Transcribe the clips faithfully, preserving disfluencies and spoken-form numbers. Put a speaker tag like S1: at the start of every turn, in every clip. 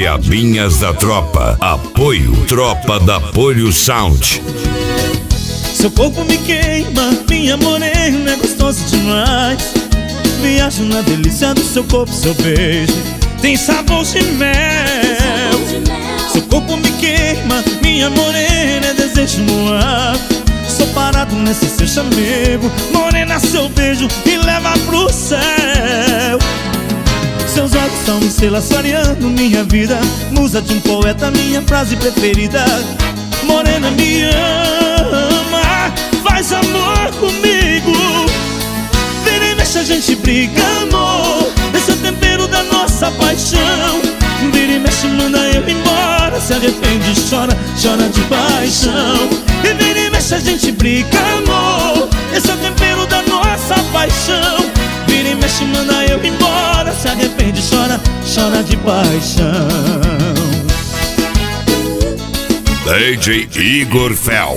S1: Diabinhas da Tropa. Apoio Tropa da Polio Sound.
S2: Seu corpo me queima, minha morena, é gostoso demais. Viajo na delícia do seu corpo, seu beijo tem sabor de mel. Seu corpo me queima, minha morena, é desejo no ar. Sou parado nesse seu chamego, morena, seu beijo me leva pro céu. Seus olhos são estrelas clareando minha vida, musa de um poeta, minha frase preferida. Morena, me ama, faz amor comigo. Vira e mexe, a gente briga, amor, esse é o tempero da nossa paixão. Vira e mexe, manda eu embora, se arrepende, chora, chora de paixão. E vira e mexe, a gente briga, amor, esse é o tempero da nossa paixão. Vira e mexe, manda eu embora, se arrepende, chora, chora de paixão.
S1: D J Igor Fel.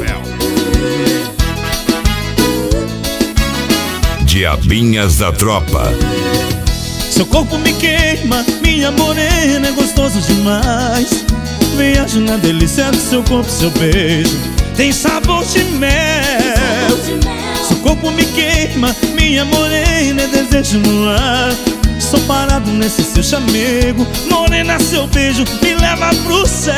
S1: Diabinhas da Tropa.
S2: Seu corpo me queima, minha morena, é gostoso demais. Viajo na delícia do seu corpo, seu beijo tem sabor de mel. Seu corpo me queima, minha morena, é desejo no ar. Sou parado nesse seu chamego, morena, seu beijo me leva pro céu.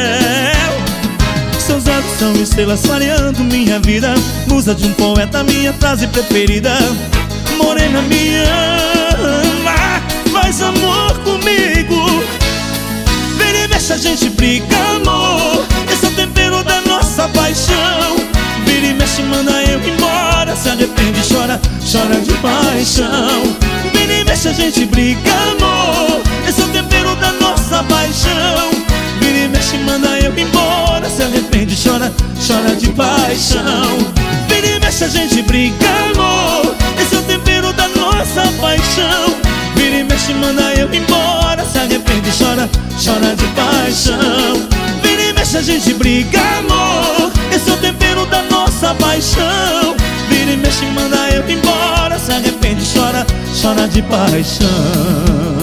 S2: Seus olhos são estrelas clareando minha vida, musa de um poeta, minha frase preferida. Morena, me ama, faz amor comigo. Vira e mexe, a gente briga, amor, esse é o tempero da nossa paixão. Vira e mexe, manda eu embora, se arrepende, chora, chora de paixão. Vira e mexe, a gente briga, amor, esse é o tempero da nossa paixão. Vira e mexe, manda eu embora, se arrepende, chora, chora de paixão. Vira e mexe, a gente briga, amor, esse é o tempero da nossa paixão. Vira e mexe, manda eu embora, se arrepende, chora, chora de paixão. Vira e mexe, a gente briga, amor, esse é o tempero da nossa paixão. Vira e mexe, manda eu embora, se arrepende, chora, chora de paixão.